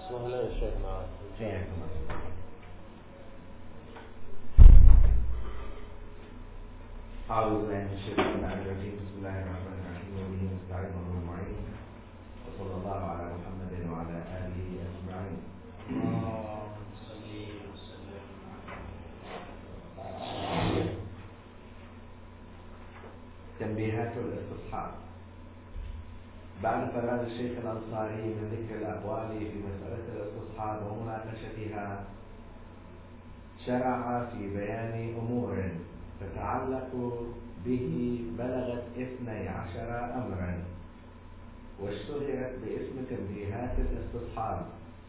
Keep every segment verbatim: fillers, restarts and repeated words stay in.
وهلا يا شيخنا. حياكم الله. أعوذ بالله من الشيطان الرجيم. بسم الله الرحمن الرحيم وبه نستعين ونستعين وصلى الله على محمد وعلى آله أجمعين. اللهم صل وسلم. تنبيهات الاستصحاب. بعد فراغ الشيخ الأنصاري من ذكر الأقوال في مسألة الاستصحاب ومناقشتها، شرع في بيان أمور تتعلق به بلغت اثني عشر أمرا، واشتهرت باسم تنبيهات الاستصحاب،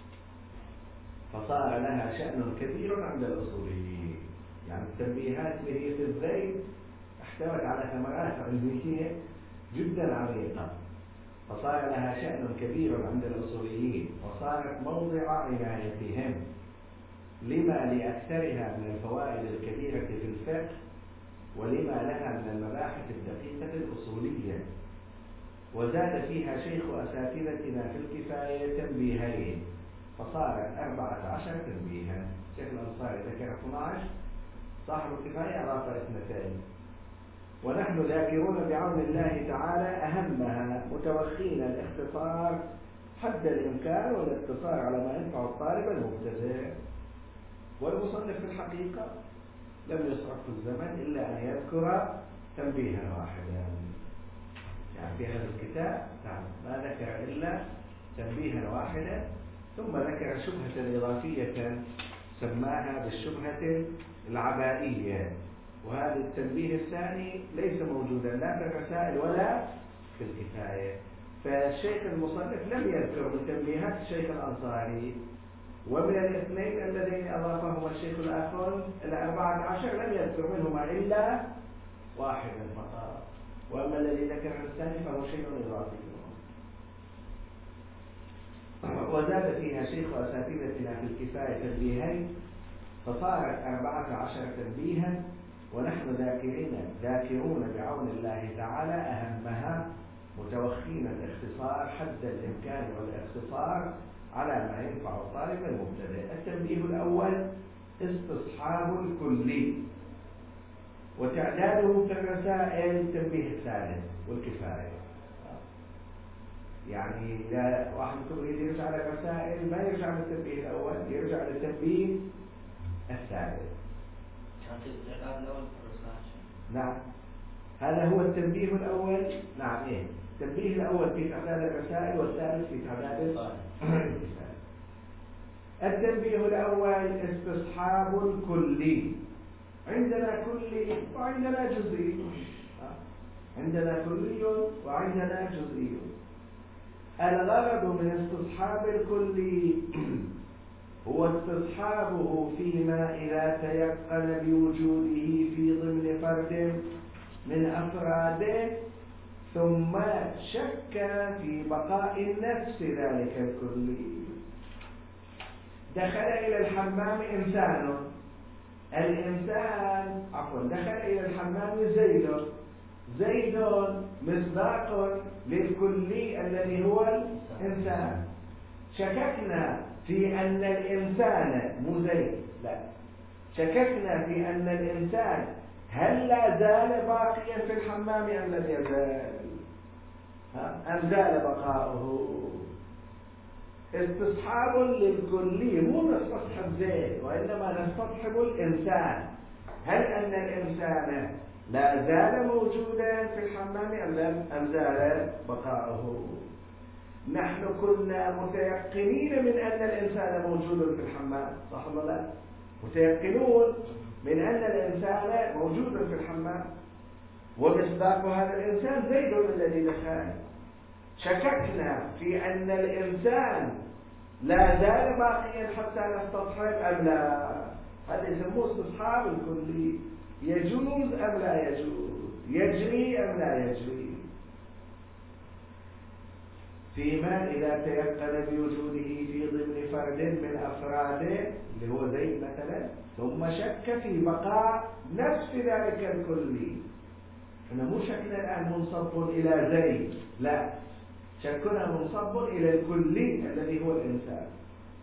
فصار لها شأن كبير عند الأصوليين. يعني التنبيهات اللي هي في الزيت احتوت على ثمرات علمية جدا عميقة، فصار لها شأن كبير عند الأصوليين، وصارت موضع عنايتهم لما لأكثرها من الفوائد الكبيرة في الفقه، ولما لها من المباحث الدقيقة الأصولية. وزاد فيها شيخ أساتذتنا في الكفاية تنبيهين، فصارت أربعة عشر تنبيها. شيخ الأنصاري ذكر اثني عشر، صاحب الكفاية أضاف اثنتين، ونحن ذاكرون بعون الله تعالى أهمها، متوخين الاختصار حد الإمكان والاقتصار على ما ينفع الطالب المبتدئ. والمصنف في الحقيقة لم يصرف في الزمن إلا أن يذكر تنبيها واحدا. يعني في هذا الكتاب ما ذكر إلا تنبيها واحدا، ثم ذكر شبهة إضافية سماها بالشبهة العبائية، وهذا التنبيه الثاني ليس موجودا لا في الرسائل ولا في الكفاية. فالشيخ المصنف لم يذكر من تنبيهات الشيخ الأنصاري، ومن الاثنين اللذين أضافهما الشيخ الآخر الأربعة عشر لم يذكر منهما إلا واحدا فقط، وأما الذي ذكر الثاني فهو شيء إضافي. وزاد فيها شيخ أساتذتنا في الكفاية تنبيهين، فصارت أربعة عشر تنبيها، ونحن ذاكرين ذاكرون بعون الله تعالى أهمها، متوخين الاختصار حد الإمكان والاختصار على ما ينفع الطالب المبتدئ. التنبيه الأول استصحاب الكلي، وتعداده في الرسائل التنبيه الثالث والكفاية. يعني إذا واحد يريد يرجع على الرسائل ما يرجع للتنبيه الأول، يرجع للتنبيه الثالث. نعم، هذا هو التنبيه الأول. نعم، إيه التنبيه الأول في تعداد الرسائل، والثالث في تعداد الرسائل. التنبيه الأول استصحاب الكلي. عندنا كلي وعندنا جزئي، عندنا كلي وعندنا جزئي. الغرض من استصحاب الكلي هو استصحابه فيما إذا تيقن بوجوده في ضمن فرد من أفراده، ثم شك في بقاء نفس ذلك الكلي. دخل إلى الحمام إنسان، الإنسان عفوا دخل إلى الحمام زيد، زيد مصداق للكلي الذي هو الإنسان. شككنا في أن الإنسان مو زيد، لا، شككنا في أن الإنسان هل لا زال باقيا في الحمام أم لم يزال، أم زال بقاؤه. استصحاب للكلي، مو نستصحب زيد، وإنما نستصحب الإنسان. هل أن الإنسان لا زال موجودا في الحمام أم زال بقاؤه. نحن كنا متيقنين من أن الإنسان موجود في الحمام، صح ولا لا؟ متيقنون من أن الإنسان موجود في الحمام، ومصداق هذا الإنسان زيد الذي دخل. شككنا في أن الإنسان لا زال باقيا حتى نستصحب أم لا. هذا يسموه استصحاب الكلي. يجوز أم لا يجوز، يجري أم لا يجري، فيما إذا تيقن بوجوده في ضمن فرد من أفراده اللي هو زيد مثلا، ثم شك في بقاء نفس ذلك الكلي. احنا مو شكنا الآن منصب إلى زيد، لا، شكنا منصب إلى الكلي الذي هو الإنسان.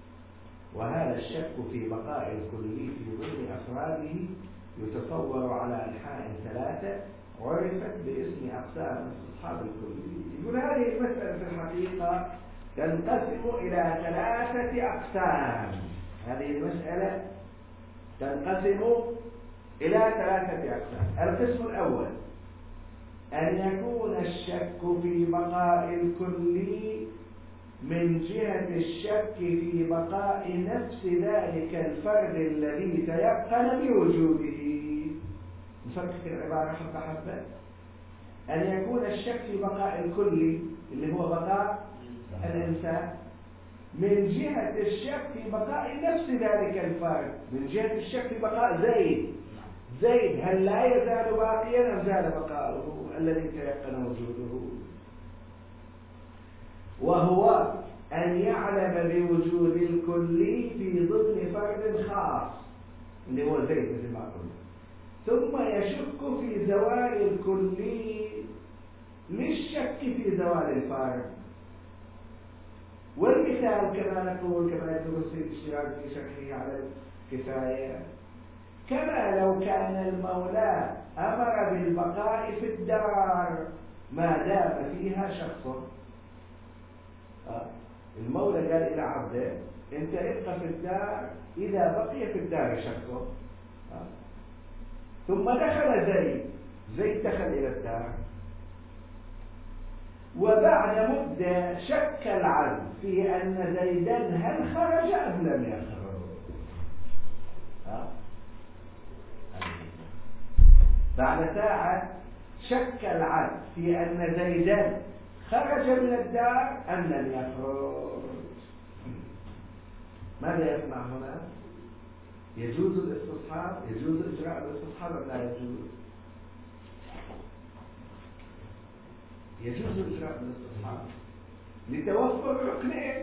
وهذا الشك في بقاء الكلي في ضمن أفراده يتصور على أنحاء ثلاثة عرفت باسم أقسام استصحاب الكلي. يقول هذه المسألة في الحقيقة تنقسم إلى ثلاثة أقسام. هذه المسألة تنقسم إلى ثلاثة أقسام. القسم الأول أن يكون الشك في بقاء الكلي من جهة الشك في بقاء نفس ذلك الفرد الذي تيقن بوجوده. نفكك العبارة حبة حبة. أن يكون الشك في بقاء الكلي اللي هو بقاء الإنسان من جهة الشك في بقاء نفس ذلك الفرد، من جهة الشك في بقاء زيد. زيد هل لا يزال باقيا أم زال بقاؤه الذي تيقن وجوده؟ وهو أن يعلم بوجود الكلي في ضمن فرد خاص اللي هو زيد مثل ما قلنا، ثم يشك في زوال الكلي للشك في زوال الفرد. والمثال كما نقول كما يدرس الاشتراك في شكله على الكفاية، كما لو كان المولى أمر بالبقاء في الدار ما دام فيها شخص. المولى قال إلى عبده أنت ابقى في الدار إذا بقي في الدار شخص. ثم دخل زيد زيد دخل إلى الدار، وبعد مدة شك العبد في أن زيدا هل خرج أم لم يخرج. بعد ساعة شك العبد في أن زيدا خرج من الدار أم لم يخرج. ماذا يصنع هنا؟ يجوز الاستصحاب؟ يجوز إجراء الاستصحاب أم لا يجوز؟ يجوز إجراء الاستصحاب لتوفر ركنين.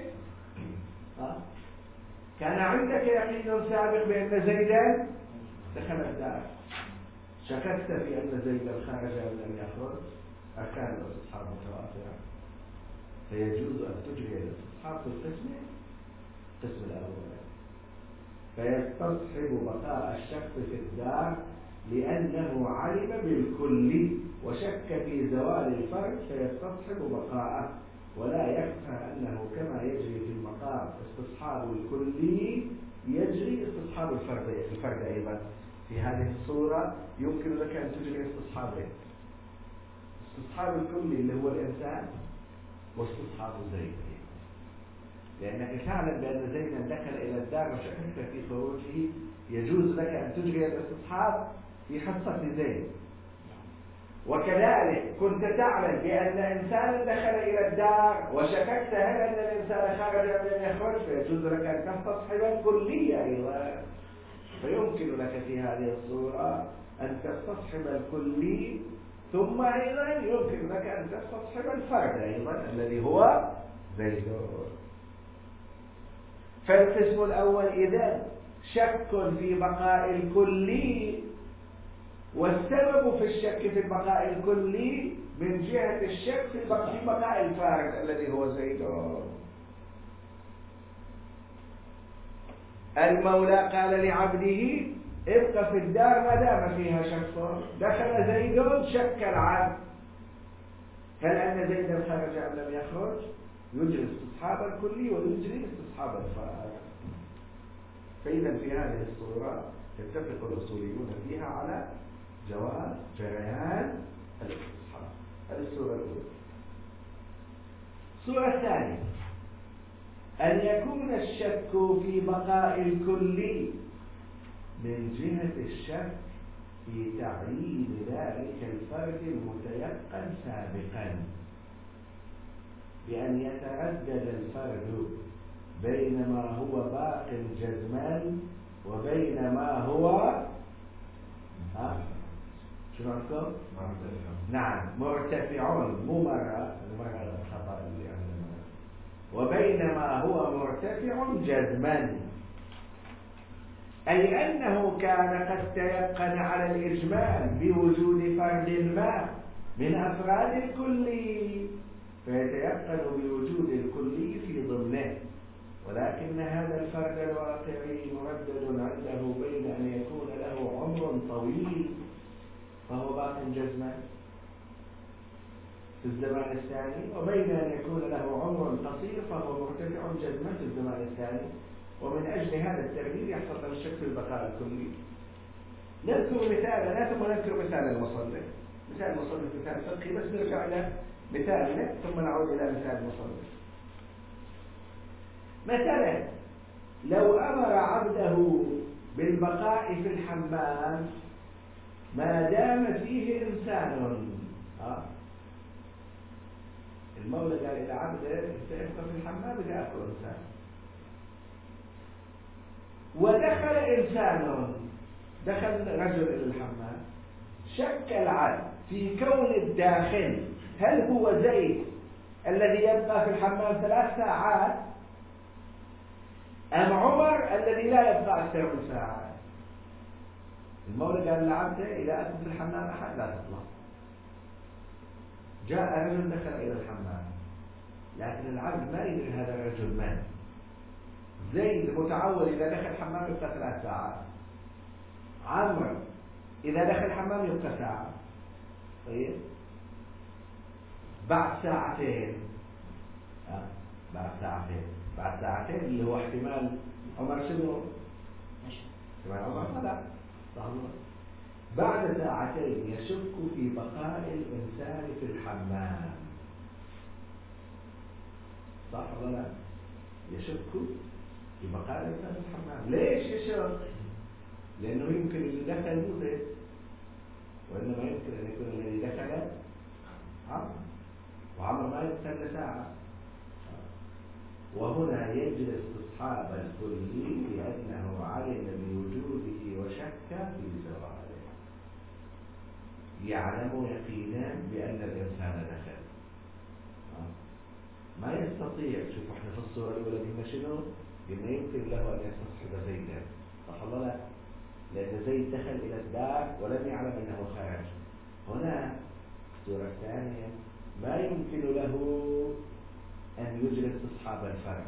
كان عندك يقين سابق بأن زيدا دخل الدار، شككت في أن زيدا خرج أم لم يخرج، أركان الاستصحاب متوافرة، فيجوز أن تجري الاستصحاب في القسمين. القسم الأول فيستصحب بقاء الشك في الدار لأنه علم بالكل وشك في زوال الفرد فيستصحب بقاءه، ولا يخفى أنه كما يجري في المقام استصحاب الكلي يجري استصحاب الفرد الفرد أيضا. في هذه الصورة يمكن لك أن تجري استصحابين: استصحاب الكلي اللي هو الإنسان، واستصحاب زيد، لأنك تعلم بأن زيدا دخل إلى الدار وشككت في خروجه، يجوز لك أن تجري الاستصحاب في حصة زيد. وكذلك كنت تعلم بأن إنسانا دخل إلى الدار وشككت هل أن الإنسان خرج أم لم يخرج، فيجوز لك أن تستصحب الكلية أيضا. فيمكن لك في هذه الصورة أن تستصحب الكلي، ثم أيضا يمكن لك أن تستصحب الفرد أيضا الذي هو زيد. فالقسم الأول إذن شك في بقاء الكلي، والسبب في الشك في البقاء الكلي من جهة الشك في بقاء الفارد الذي هو زيد. المولى قال لعبده ابقى في الدار ما دام فيها شخص. دخل زيد شك العبد هل أن زيدا خرج أم لم يخرج، يجري استصحاب الكلي ويجري استصحاب الفارد. فإذا في هذه الصورة يتفق الأصوليون فيها على جواز جريان الاستصحاب. هذه الصورة الأولى. الصورة الثانية أن يكون الشك في بقاء الكلي من جهة الشك في تعيين ذلك الفرد المتيقن سابقا، بأن يتردد الفرد بين ما هو باق جزما وبين ما هو ها شو عندكم؟ نعم مرتفع، مو مرة مرة خطأ اللي عندنا، وبين ما هو مرتفع جزما، أي أنه كان قد تيقن على الإجمال بوجود فرد ما من أفراد الكلي، فيتيقن بوجود الكلي في ضمنه، ولكن ولكن هذا الفرد الواقعي مردد عنده بين أن يكون له عمر طويل فهو باق جزما في الزمان الثاني، وبين أن يكون له عمر قصير فهو مرتفع جزما في الزمان الثاني. ومن أجل هذا الترتيب يحصل له الشك في البقاء الكلي. نذكر مثالنا ثم نذكر مثال المصنف. مثال المصنف مثال فقهي، بس نرجع إلى مثالنا ثم نعود إلى مثال المصنف. مثلا لو أمر عبده بالبقاء في الحمام ما دام فيه إنسان، آه. المولى قال إلى عبده ابقى في الحمام إذا أكل إنسان، ودخل إنسان، دخل رجل إلى الحمام، شك العبد في كون الداخل هل هو زيد الذي يبقى في الحمام ثلاث ساعات أم عمر الذي لا يبقى أكثر من ساعات. المولى قال لعبده إذا أكل في الحمام أحد لا تطلع. جاء رجل دخل إلى الحمام، لكن العبد ما يدري هذا الرجل من. زيد متعود إذا دخل الحمام يبقى ثلاث ساعات، عمرو إذا دخل الحمام يبقى ساعة. طيب بعد ساعتين آه. بعد ساعتين بعد ساعتين اللي هو احتمال عمر شنو؟ احتمال عمر لا صح. بعد ساعتين يشك في بقاء الإنسان في الحمام، صح ولا لا؟ يشك في بقاء الإنسان في الحمام. ليش يشك؟ لأنه يمكن اللي دخل مو زيد، وإنما يمكن أن يكون الذي دخل عمرو، وعمرو ما يستنى ساعة. وهنا يجري استصحاب الكلي لأنه علم بوجوده وشك في زواله، يعلم يقينا بأن الإنسان دخل. ما يستطيع، شوف احنا في الصورة الأولى قلنا شنو؟ قلنا يمكن له أن يستصحب زيدا، صح ولا لا؟ لأن زيد دخل إلى الدار ولم يعلم أنه خرج. هنا الصورة الثانية ما يمكن له أن يجري استصحاب الفرد،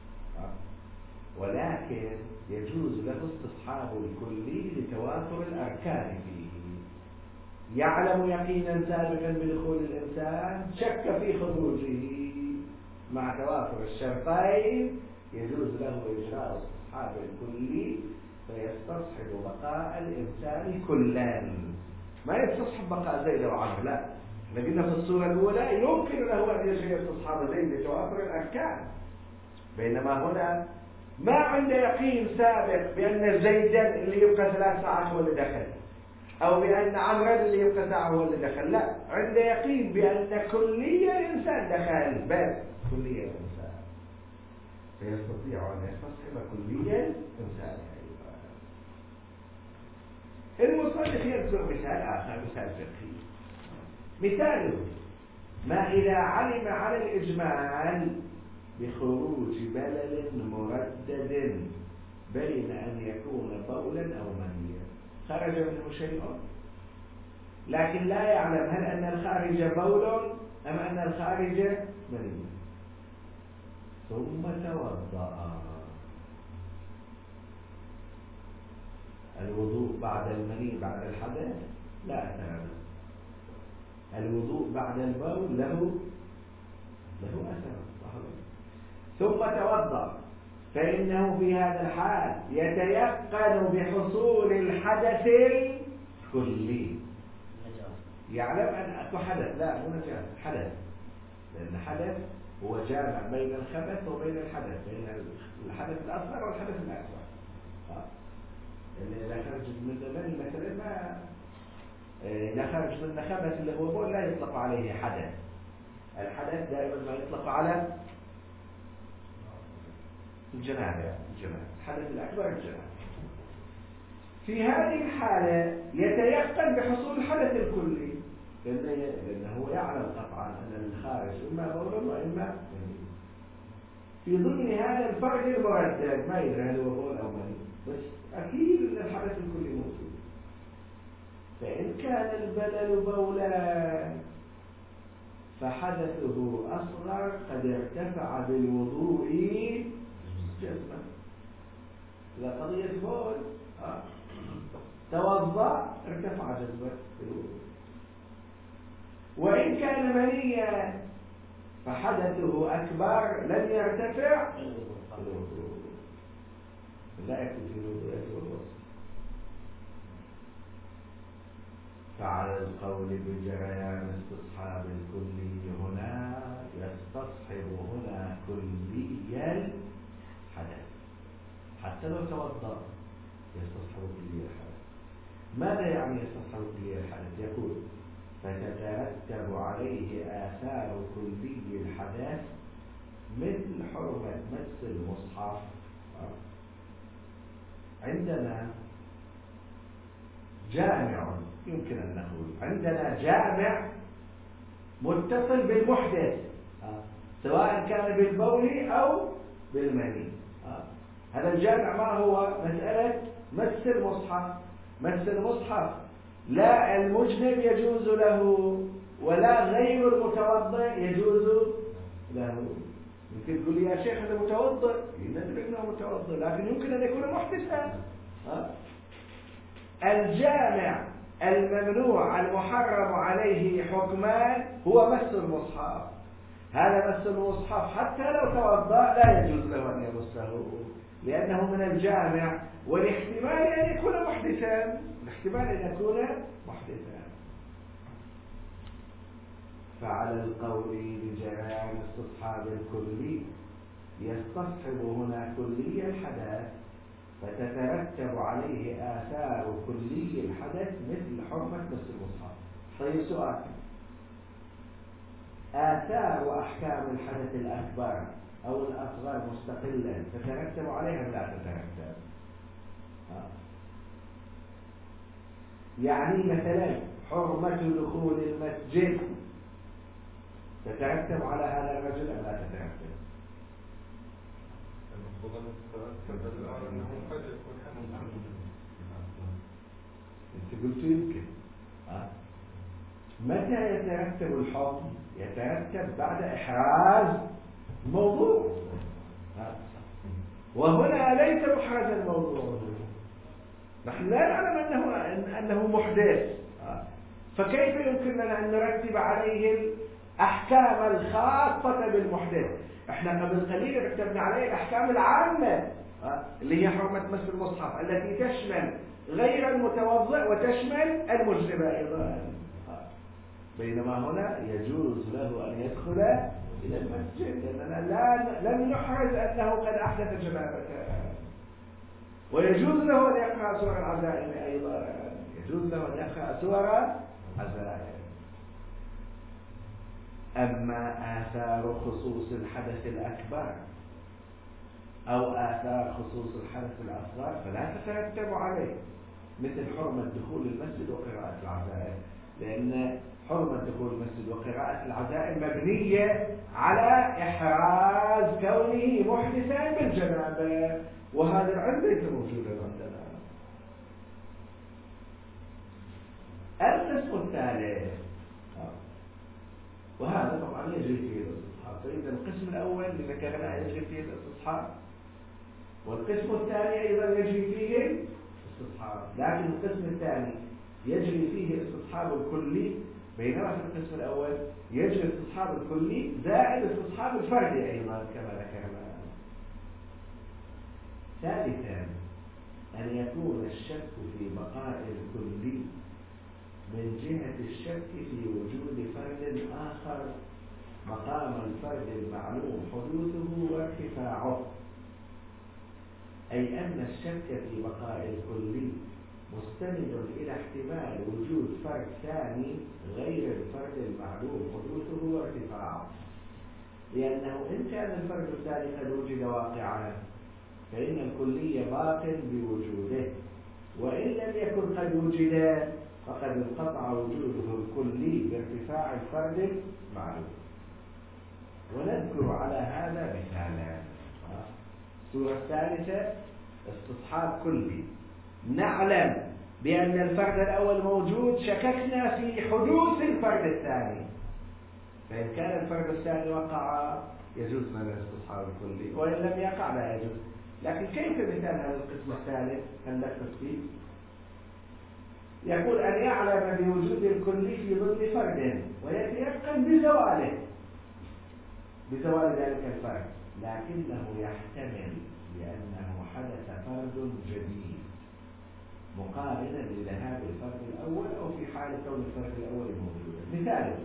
ولكن يجوز له استصحاب الكلي لتوافر الأركان فيه. يعلم يقينا سابقا بدخول الإنسان، شك في خروجه، مع توافر الشرطين يجوز له إجراء استصحاب الكلي فيستصحب بقاء الإنسان كلا. ما يستصحب بقاء زيد وعمر، لا. لكن في الصورة الأولى يمكن له أن يجري استصحاب زيد لتوافر الأركان، بينما هنا ما عنده يقين سابق بأن زيدا اللي يبقى ثلاث ساعات هو اللي دخل، أو بأن عمرا اللي يبقى ساعة هو اللي دخل، لا، عنده يقين بأن كلية الإنسان دخل، بس كلية الإنسان، فيستطيع أن يستصحب كلية الإنسان. المصنف يذكر مثال آخر، مثال فقهي. مثاله ما إذا علم على الإجمال بخروج بلل مردد بين أن يكون بولا أو منيا. خرج منه شيء لكن لا يعلم هل أن الخارج بول أم أن الخارج مني، ثم توضأ. الوضوء بعد المني بعد الحدث لا أثر له، الوضوء بعد البول له له أثر. ثم توضأ، فإنه في هذا الحال يتيقن بحصول الحدث الكلي. يعلم أن أكو حدث، لا مو نجاسة، حدث، لأن حدث هو جامع بين الخبث وبين الحدث، بين الحدث الأصغر والحدث الأكبر. لأن إذا خرج من المني مثلا ما إذا خرج من خبث اللي هو بول لا يطلق عليه حدث. الحدث دائما ما يطلق على الجنابة، الجنابة الحدث الأكبر الجنابة. في هذه الحالة يتيقن بحصول الحدث الكلي، لأنه يعلم قطعا أن الخارج إما بول وإما مني. في ضمن هذا الفرد المردد ما يدري هل هو بول أو مني، بس أكيد أن الحدث الكلي موجود. فإن كان البلل بولا فحدثه أصغر قد ارتفع بالوضوء جزما. مبنيا فحدثه أكبر لم يرتفع لا يكفي في الوضوء والوصف. فعلى القول بجريان استصحاب الكلي هنا يستصحب هنا كلي الحدث حتى لو توضأ يستصحب كلي الحدث. ماذا يعني يستصحب كلي الحدث؟ يقول فتترتب عليه آثار كلي الحدث مثل حرمة مس المصحف. عندنا جامع يمكن أن نقول عندنا جامع متصل بالمحدث سواء كان بالبول أو بالمني. هذا الجامع ما هو؟ مسألة مس المصحف. مس المصحف لا المجنب يجوز له ولا غير المتوضئ يجوز له. يمكن تقول لي يا شيخ هذا متوضئ، ندرك انه متوضئ لكن يمكن ان يكون محدثا. الجامع الممنوع المحرم عليه حكمان هو مس المصحف. هذا مس المصحف حتى لو توضأ لا يجوز له ان يمسه لانه من الجامع، والاحتمال ان يكون محدثا، الاحتمال ان يكون محدثا. فعلى القول بجريان استصحاب الكلي يستصحب هنا كلي الحدث فتترتب عليه آثار كلي الحدث مثل حرمة مس المصحف. طيب سؤال، آثار وأحكام الحدث الأكبر أو الأصغر مستقلا تترتب عليها لا تترتب؟ يعني مثلا حرمة دخول المسجد تترتب على هذا الرجل أم لا تترتب؟ انت قلت يمكن. متى يترتب الحكم؟ يترتب بعد إحراز الموضوع، وهنا ليس محرز الموضوع. نحن لا نعلم أنه, أنه محدث، فكيف يمكن لنا أن نرتب عليه الأحكام الخاصة بالمحدث؟ احنا قبل قليل رتبنا عليه الأحكام العامة اللي هي حرمة مس المصحف التي تشمل غير المتوضئ وتشمل المجنب أيضا، بينما هنا يجوز له أن يدخل إلى المسجد لأننا لا لم نحرز أنه قد أحدث جنابته، ويجوز له أن يقرأ سور العزائم أيضا، يجوز له أن يقرأ سور عزائم. أما آثار خصوص الحدث الأكبر أو آثار خصوص الحدث الأصغر فلا تترتب عليه، مثل حرمة دخول المسجد وقراءة العزائم، لأن حرمة دخول المسجد وقراءة العزائم مبنية على إحراز كونه محدثا بالجنابة، وهذا العلم ليس موجودا عندنا. القسم الثالث، وهذا طبعا يجري فيه الاستصحاب، فإذا القسم الأول اللي ذكرنا يجري فيه الاستصحاب، والقسم الثاني أيضا يجري فيه الاستصحاب، لكن القسم الثاني يجري فيه الاستصحاب الكلي، بينما في القسم الأول يجري الاستصحاب الكلي زائد الاستصحاب الفردي أيضا كما ذكرنا. ثالثا أن يكون الشك في بقاء الكلي من جهة الشك في وجود فرد آخر مقام الفرد المعلوم حدوثه وارتفاعه، أي أن الشك في بقاء الكلي مستند إلى احتمال وجود فرد ثاني غير الفرد المعلوم حدوثه وارتفاعه، لأنه إن كان الفرد الثاني قد وجد واقعا فإن الكلي باق بوجوده، وإن لم يكن قد وجد فقد انقطع وجوده الكلي بارتفاع الفرد المعلوم. ونذكر على هذا مثالا. الصورة الثالثة استصحاب كلي، نعلم بأن الفرد الأول موجود، شككنا في حدوث الفرد الثاني، فإن كان الفرد الثاني وقع يجوز لنا الاستصحاب الكلي، وإن لم يقع لا يجوز. لكن كيف مثال هذا القسم الثالث؟ هل لك تفصيل؟ يقول أن يعلم بوجود الكلي في ظل فرد ويتيقن بزواله بزوال ذلك الفرد، لكنه يحتمل لأنه حدث فرد جديد مقارنا لذهاب الفرد الأول أو في حال كون الفرد الأول موجودا. مثال: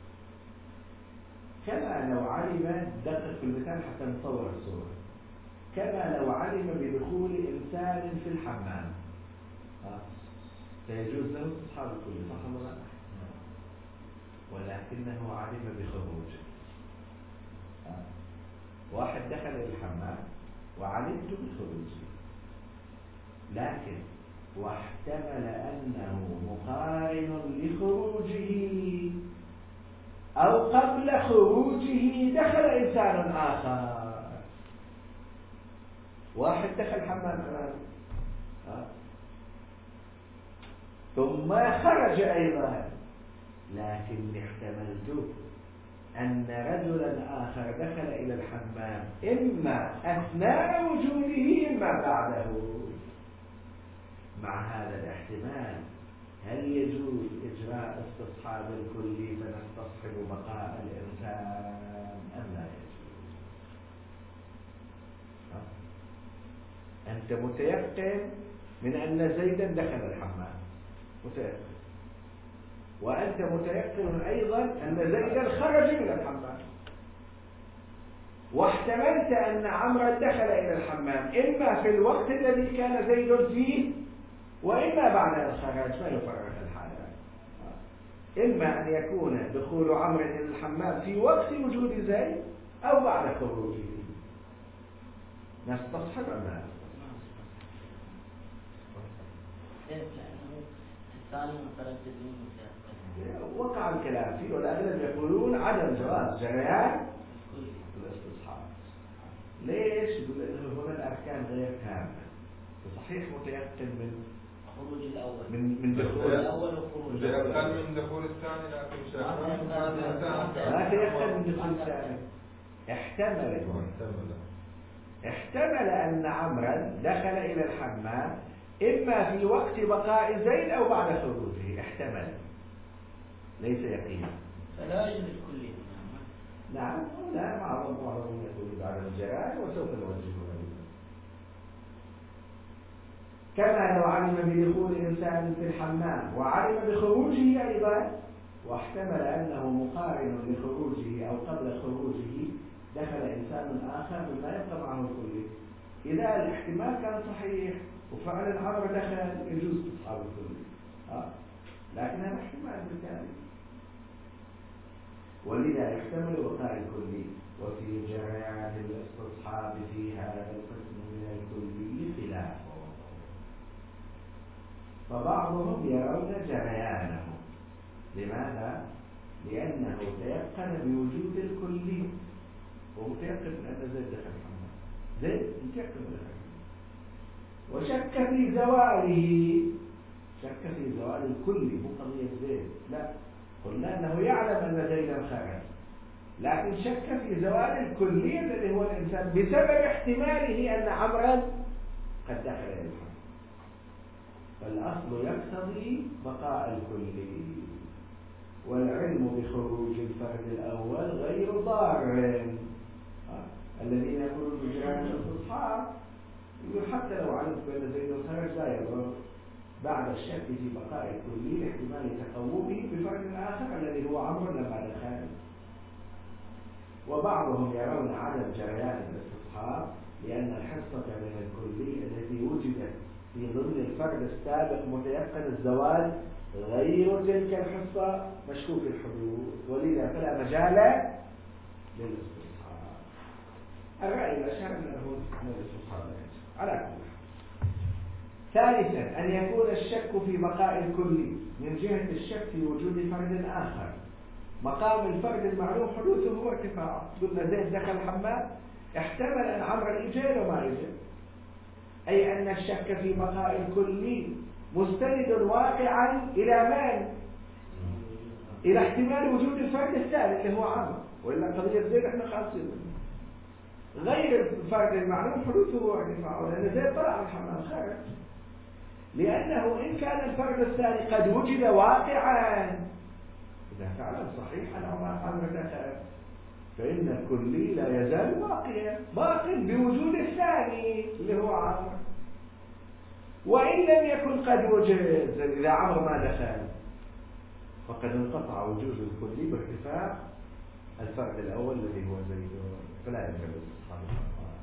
كما لو علم، دقق في المثال حتى نصور الصورة، كما لو علم بدخول إنسان في الحمام فيجوز له استصحاب الكلي، صح ولا لا؟ ولكنه علم بخروجه. واحد دخل إلى الحمام وعلمت بخروجه، لكن واحتمل أنه مقارن لخروجه أو قبل خروجه دخل إنسان آخر. واحد دخل حمام أمامه ثم خرج أيضا، لكن احتملت أن رجلا آخر دخل إلى الحمام إما أثناء وجوده إما بعده. مع هذا الاحتمال هل يجوز إجراء استصحاب الكلي فنستصحب بقاء الإنسان أم لا يجوز؟ أنت متيقن من أن زيدا دخل الحمام، متيقن، وأنت متيقن أيضا أن زيدا خرج من الحمام، واحتملت أن عمرا دخل إلى الحمام إما في الوقت الذي كان زيد فيه وإما بعد الخروج، ما يفرق الحالات. إما أن يكون دخول عمرو إلى الحمام في وقت وجود زيد أو بعد خروجه. نستصحب أم لا نستصحب؟ وقع الكلام فيه والأغلب يقولون عدم جواز جريان الاستصحاب. ليش؟ يقول إنه هنا الأركان غير كاملة. صحيح متيقن من خروج الأول من من دخول الأول وخروج الأول من دخول الثاني، لكن مش ما تيقن من دخول الثاني. احتمل احتمل أن عمرا دخل إلى الحمام إما في وقت بقاء زيد أو بعد خروجه، احتمل ليس يقينا. فلا يجوز الكلي. نعم، لا معظم معظم يقول بعد الجرائم وسوف نوجهه. كما لو علم بدخول إنسان في الحمام وعلم بخروجه أيضا، واحتمل أنه مقارن لخروجه أو قبل خروجه دخل إنسان آخر مما يبقى معه الكلي. إذا الاحتمال كان صحيح وفعلا عمر دخل يجوز استصحاب الكلي، آه. لكن هذا احتمال بالتالي، ولذا يحتمل وقاء الكلي. وفي جريان الاستصحاب في هذا القسم من الكلي خلاف، فبعضهم يرون جريانه. لماذا؟ لأنه تيقن بوجود الكلي ومتيقن أن زيد دخل الحمام، زيد متيقن دخل، وشك في زواله، شك في زوال الكلي، مو قضية زيد، لا، قلنا أنه يعلم أن زيدا خرج، لكن شك في زوال الكلي الذي هو الإنسان بسبب احتماله أن عمرا قد دخل إلى الحمام. فالأصل يقتضي بقاء الكلي، والعلم بخروج الفرد الأول غير ضار. الذين يقولون بجريان الاستصحاب يقول حتى لو علمت بأن زيد خرج لا يضر، بعد الشك في بقاء الكلي لاحتمال تقومه بفرد آخر الذي هو عمرو لما دخل. وبعضهم يرون عدم جريان الاستصحاب لأن الحصة من الكلي التي وجدت في ضمن الفرد السابق متيقن الزوال غير تلك الحصة مشكوك الحدوث، ولذا فلا مجال للاستصحاب. الرأي الأشهر أنه الاستصحاب على كل حال. ثالثا أن يكون الشك في بقاء الكلي من جهة الشك في وجود فرد آخر مقام الفرد المعلوم حدوثه وارتفاعه. قلنا زيد دخل الحمام، احتمل أن عمرو يجي وما يجي، أي أن الشك في بقاء الكلي مستند واقعا إلى من؟ إلى احتمال وجود الفرد الثالث اللي هو عمرو، وإلا قضية زيد احنا خاصين غير الفرد المعلوم حدوثه وارتفاعه، لأن زيد طلع من الحمام خارج. لأنه إن كان الفرد الثاني قد وجد واقعا إذا فعلا صحيح أنه ما أمر دخل، فإن الكلي لا يزال باقيا باق بوجود الثاني اللي هو عمرو. وإن لم يكن قد وجد إذا عمرو ما دخل فقد انقطع وجود الكلي بارتفاع الفرد الأول الذي هو زيد، فلا يجوز استصحاب الأفراد.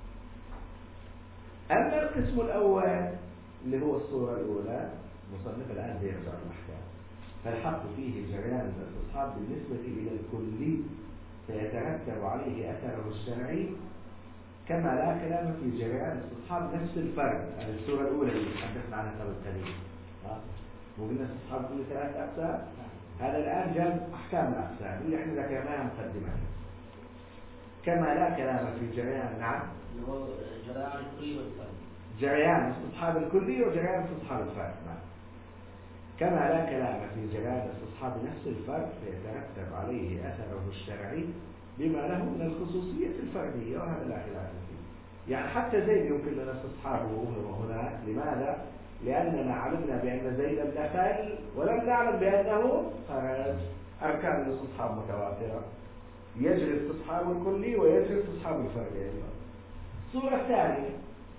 أما القسم الأول اللي هو الصورة الأولى مصنف الآن بيرجع الأحكام، فالحق فيه جريان الاستصحاب بالنسبة إلى الكلي فيترتب عليه أثره الشرعي، كما لا كلام في جريان استصحاب نفس الفرد. هذه الصورة الأولى اللي تحدثنا عنها قبل قليل، وقلنا استصحاب كل ثلاث أقسام. هذا الآن جاب أحكام الأقسام اللي احنا ذكرناها مقدمة. كما لا كلام في جريان، نعم، اللي هو جريان الكلي والفرد، جريان استصحاب الكلي وجريان استصحاب الفرد. نعم. كما لا كلام في جريان استصحاب نفس الفرد فيترتب عليه أثره الشرعي بما له من الخصوصية الفردية، وهذا لا خلاف فيه. يعني حتى زيد يمكن لنا استصحابه هناك. لماذا؟ لأننا علمنا بأن زيدا دخل ولم نعلم بأنه خرج. أركان الاستصحاب متواترة، يجري استصحاب الكلي ويجري استصحاب الفرد أيضا. الصورة الثانية،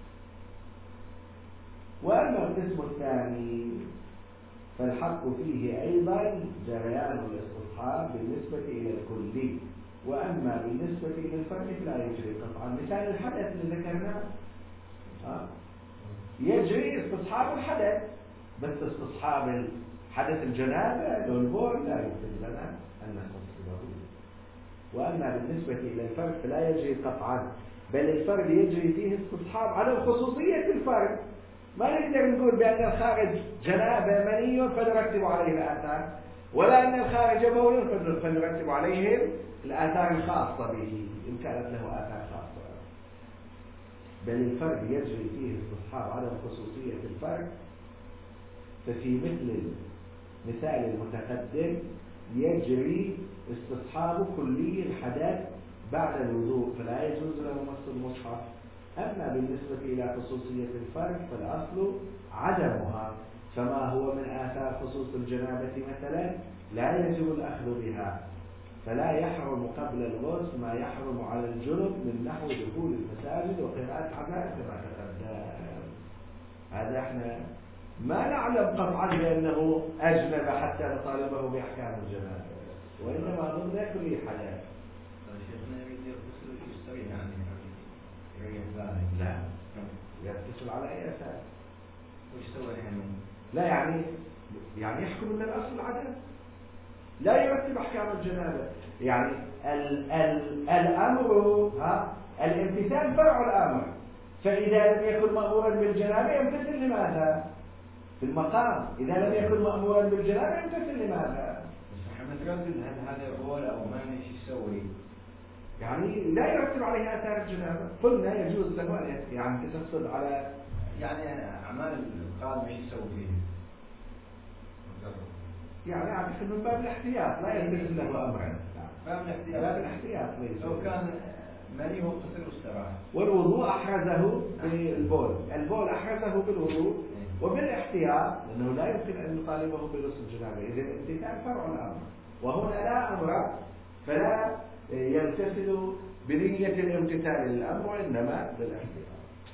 وأما القسم الثاني فالحق فيه أيضا جريان الاستصحاب بالنسبة إلى الكلي، وأما بالنسبة إلى الفرد لا يجري قطعا. مثال الحدث اللي ذكرناه، يجري استصحاب الحدث، بس استصحاب حدث الجنابة والبول لا يمكن لنا أن نستصحبه. وأما بالنسبة إلى الفرد فلا يجري قطعا، بل الفرد يجري فيه استصحاب على خصوصية الفرد. ما نقدر نقول بأن الخارج جنابة مني فنرتب عليه الآثار، ولا أن الخارج بول فنرتب عليه الآثار الخاصة به إن كانت له آثار خاصة، بل الفرد يجري فيه استصحاب على خصوصية الفرد. ففي مثل المثال المتقدم يجري استصحاب كلي الحدث بعد الوضوء فلا يجوز له مس المصحف. أما بالنسبة إلى خصوصية الفرد فالأصل عدمها، فما هو من آثار خصوص الجنابة مثلا لا يجب الأخذ بها، فلا يحرم قبل الغسل ما يحرم على الجنب من نحو دخول المساجد وقراءة عزاء كما تقدم. هذا احنا ما نعلم قطعا بأنه أجنب حتى نطالبه بأحكام الجنابة، وإنما ضمن كل حدث. شيخنا يريد يغتسل يستوي يعني لا يغتسل على أي أساس؟ وش سوى يعني؟ لا يعني يعني يحكم أن الأصل العدم، لا يرتب أحكام الجنابة. يعني ال ال الأمر ها الامتثال فرع الأمر، فإذا لم يكن مأمورا بالجنابة يمتثل لماذا؟ في المقام إذا لم يكن مأمورا بالجنابة يمتثل لماذا؟ بس محمد قال هل هذا قول أو ما ايش يسوي؟ يعني لا يرتب عليه آثار الجنابة. قلنا يجوز له أن يعني تقصد على يعني أعمال القادم ايش يسوي فيه؟ يعني أعتقد من باب الاحتياط لا يلبس له أمرا. باب الاحتياط. باب الاحتياط ليس. لو كان ماني هو اغتسل واستراح. والوضوء أحرزه بالبول، البول أحرزه بالوضوء وبالاحتياط، لأنه لا يمكن أن نطالبه بغسل الجنابة. إذا الامتثال فرع الأمر، وهنا لا أمر فلا يمتثل بنية الامتثال للأمر وإنما للاحتياط.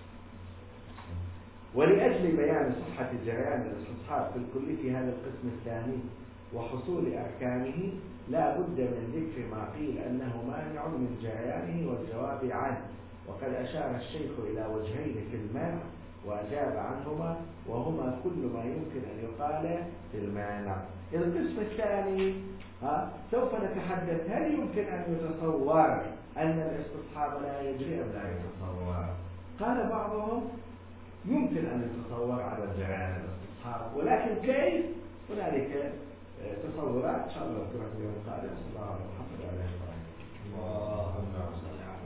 ولأجل بيان صحة جريان الاستصحاب في الكل في هذا القسم الثاني وحصول أركانه لا بد من ذكر ما قيل أنه مانع من جريانه والجواب عنه. وقد أشار الشيخ إلى وجهين في المانع وأجاب عنهما، وهما كل ما يمكن أن يقال في المانع. القسم الثاني ها سوف نتحدث هل يمكن أن يتصور أن الاستصحاب لا يجري أم لا يتصور. قال بعضهم يمكن أن يتصور على جريان الاستصحاب، ولكن كيف؟ هنالك تصورات إن شاء الله نذكرها في اليوم القادم. صلى الله عليه وسلم عليه اللهم صل على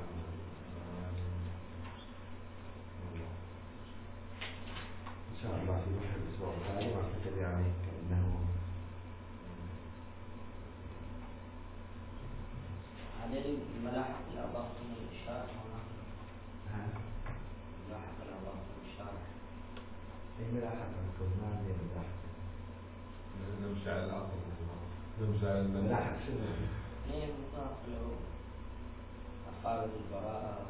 إن شاء الله في بحر الأسبوع القادم. أعتقد يعني كأنه هذه الملاحق الأضافة من الإشارة هنا. ملاحق الأضافة من الإشارة. الملاحة تكون ما عندي ملاحة. نمشي على الأصل. نمشي على الملاحة. ملاحة شنو؟ هي مضاف له أفعال البراءة.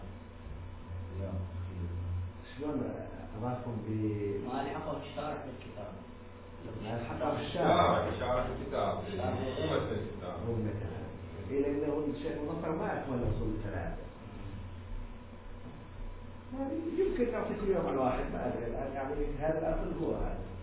شلون أراكم ب ما الحقه الشارع بالكتاب. ما الحقه الشارع. شارع الكتاب. هو مثل الكتاب. هو مثلا. إيه لأنه الشيخ مظفر ما أكمل أصول الثلاثة. يمكن نعطيك اليوم الواحد ما أدري الآن يعني هذا الأصل هو هذا.